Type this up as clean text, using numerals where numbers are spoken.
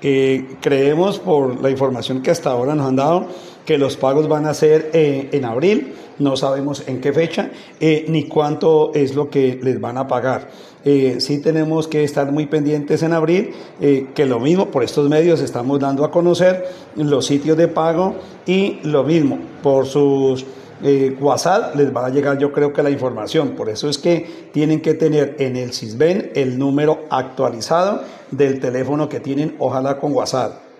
Creemos por la información que hasta ahora nos han dado que los pagos van a ser en abril, no sabemos en qué fecha ni cuánto es lo que les van a pagar. Sí tenemos que estar muy pendientes en abril, que lo mismo por estos medios estamos dando a conocer los sitios de pago y lo mismo por sus WhatsApp les va a llegar, yo creo que la información. Por eso es que tienen que tener en el Sisbén el número actualizado del teléfono que tienen, ojalá con WhatsApp.